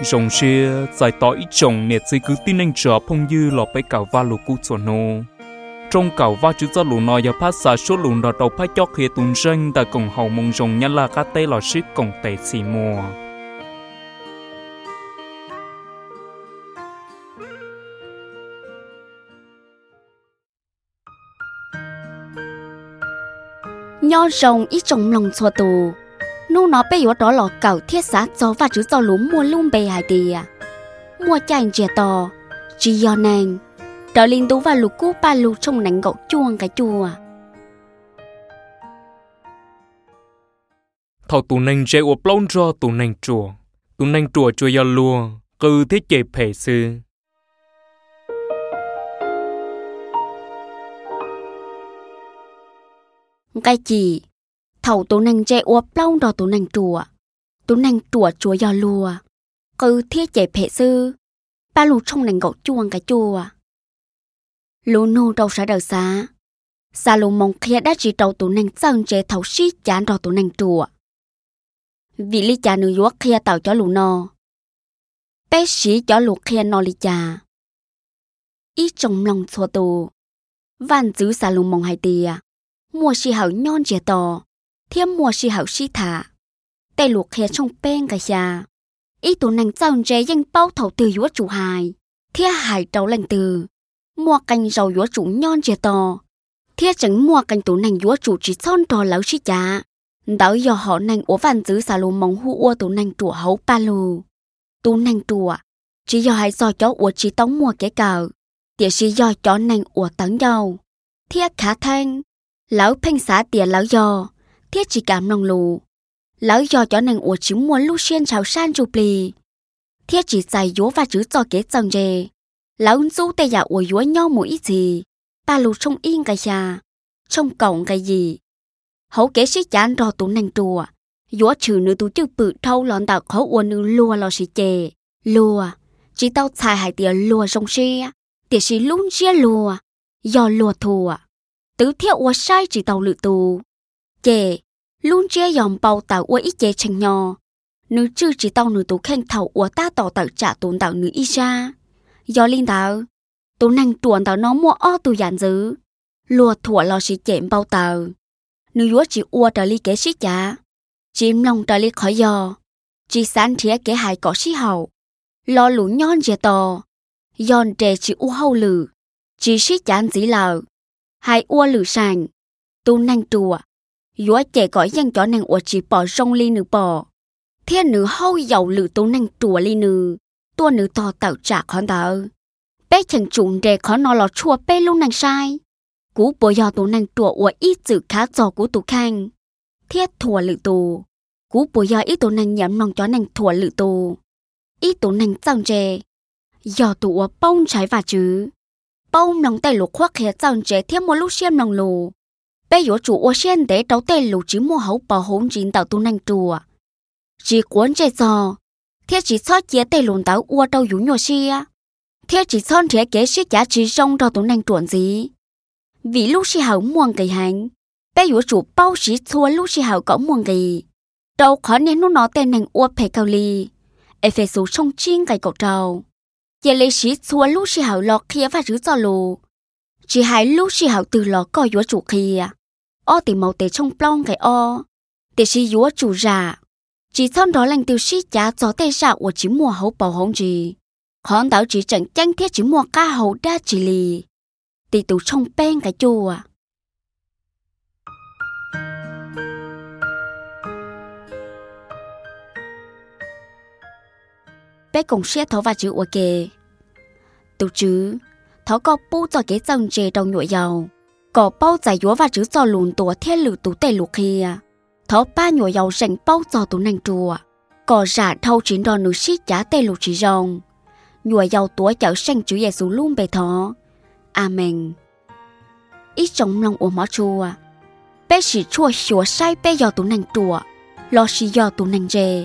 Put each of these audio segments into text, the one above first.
rồng xe giải tỏ ít chồng nè chỉ cứ tin anh trở phong dư lọ bay cào va lù cú chồn nô trong cào va chữ cho lù nọ giờ phát xả số lù nọ đầu phát chót khía tuần ranh tại cổng hậu mông rồng nhăn là cá tê lò xích cổng tệ xì mùa nho rồng ít trồng lòng xua tù nô nó bây giờ đó lọ cào thiết xã cho và chữ cho lú mua luôn bề hải tì mua chanh chè to chỉ do nàng đó linh tú và lục cú ba lục trong nành gậu chuông cái chùa thầu tụ nành chế của plong cho tụ nành chùa chùa giờ lùa cứ thiết chế phê sư cái gì thầu tụ nành chế của plong đó tụ nành chùa giờ lùa cứ thiết chế phê sư ba lục trong nành gậu chuông cái chùa lũ nô đâu sẽ đỡ xa lũ mong kia đã chỉ đầu tụ nành chân chế thầu xí chán đó tụ nành chùa vì lý cha nữ yuốc kia tạo cho lũ nò bé sĩ cho lũ kia nò lý cha ít trong lòng xua tù van giữ xa lũ mong hai tìa mua xì hậu nhon chế to thêm mua xì hậu xí thả tay lũ kia trong bên cái xa ít tụ nành chân chế danh bao thầu từ yuốc chủ hài thiết hài trâu lành từ mua canh rau yuốc chủ nhon chế to thiết chẳng mua canh tụ nành yuốc chủ chỉ son to lão xí cha đó do họ nành ủa vạn giữ xà lù mong hu ua tụ nành chùa hấu ba lù tụ nành chùa chỉ do hai do chó ủa chỉ tống mua cái cờ tiệt chỉ do chó nành ủa tấn dâu thiết khả thanh lão phanh xã tiệt lão do thiết chỉ cảm lòng lù lão do chó nành ủa chỉ mua lu xuyên chào san chụp lì thiết chỉ xài dúa và chữ cho kế dòng dề lão du tây giả ủa dúa nhau một ít gì ba lù trong yên cái nhà trong cổng cái gì hậu kế sĩ chán rò tụ nành chùa dúa trừ nữ tụ chữ bự thâu lòn tạo khó ua nữ lùa lò sĩ chè lùa chỉ tao xài hai tìa lùa rong xe tìa sĩ lún xe lùa do lùa thùa tứ thiết ua sai chỉ tao lự tù chè lún xe dòm bầu tạo ua ít chè chanh nhò nữ chư chỉ tao nữ tụ khen thầu ua ta tỏ tạo trả tụn tạo nữ y ra do linh tạo tụ nành tuồn tạo nó mua o tụ giản dứ lùa thùa lò sĩ chè bao tạo nữ dúa chỉ ua trở li kế sĩ chả chìm lòng trở li khỏi giò chỉ sáng thía kế hài có sĩ hậu lo lũ nhon dè to giòn trề chỉ ua hậu lử chỉ sĩ chán dĩ lờ hai ua lử sàng tu nành chùa dúa chè có danh chó nành ua chỉ bỏ rong li nữ bỏ thiên nữ hậu giàu lử tu nành chùa li nữ tua nữ to tạo trả khó tờ bé chẳng trụng trề khó nó lò chua bé luôn nành sai cú bồi do tụ nành chùa ua ít dự khá giò cú tụ khang thiết thùa lự tù cú bồi do ít tụ nành nhắm lòng chó nành thùa lự tù ít tụ nành trăng trề do tụ ua bông trái và chứ bông lòng tay lục khoác khía trăng trề thiết một lúc xem lòng lù bé dỗ chủ ua xem để đấu tay lục chỉ mua hấu bảo hốn chín tạo tụ nành chùa chỉ cuốn trề giò thiết chỉ xót chia tay lùn táo ua đâu dũ nhô xia thiết chỉ son thiết kế xích giá chỉ rong đâu tụ nành chuộn gì vì lúc xí hậu muôn cây hành bé dũa chủ bao xí xua lúc xí hậu có muôn cây đâu khó nên nó tên nành ua phê cao ly ê phê số sông chiên cây cậu trâu giờ lấy xí xua lúc xí hậu lọ kia và rứ cho lù chỉ hai lúc xí hậu từ lọ coi dũa chủ kia o tìm màu tê trong plong cái o tê xí dũa chủ rà chỉ son đó lành tiêu xí giá cho tê rạ ua chỉ mua hậu bảo hông gì khó đảo chỉ chẳng chanh thiết chỉ mua ca hậu đa chỉ lì tì tụ trong bên cái chùa bé cùng xe thó và chữ ua kề tụ chứ thó có bu cho cái dòng chè đầu nhụa dầu có bao giải dúa và chữ cho lùn tùa thiết lử tụ tê lục kia thó ba nhụa dầu rành bao cho tụ nành chùa có rả thâu chín đòn nữ xít giá tê lục chỉ rồng nhụa dầu tùa chảo xanh chữ Giêsu luôn bề thó amen ít trong lòng của mỏ chùa bé chỉ chua xua sai bé do tụ nành chùa lo xì do tụ nành dê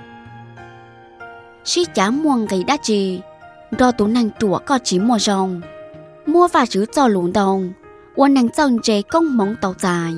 xí chả muôn gầy đá gì do tụ nành chùa có chỉ mua rồng mua và chữ cho lùn đồng quân nành chân dê công mong tàu dài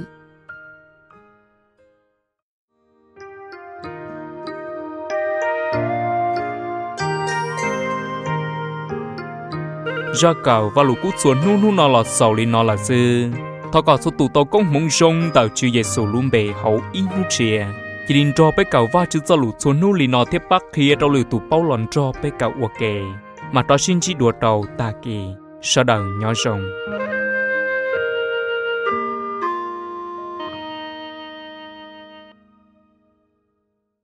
ra cầu và lũ cút xuống nu nó là sầu li nó là dư thọ cả số tụ tàu công mong rong tàu chữ Giêsu luôn bề hậu in nu chia chỉ định cho bé cầu va chữ cho lũ xuống nu li nó tiếp bắc kia đâu lử tụ bao lòn cho bé cầu ok mà đó xin chỉ đùa tàu ta kỳ sau đầu nhỏ rồng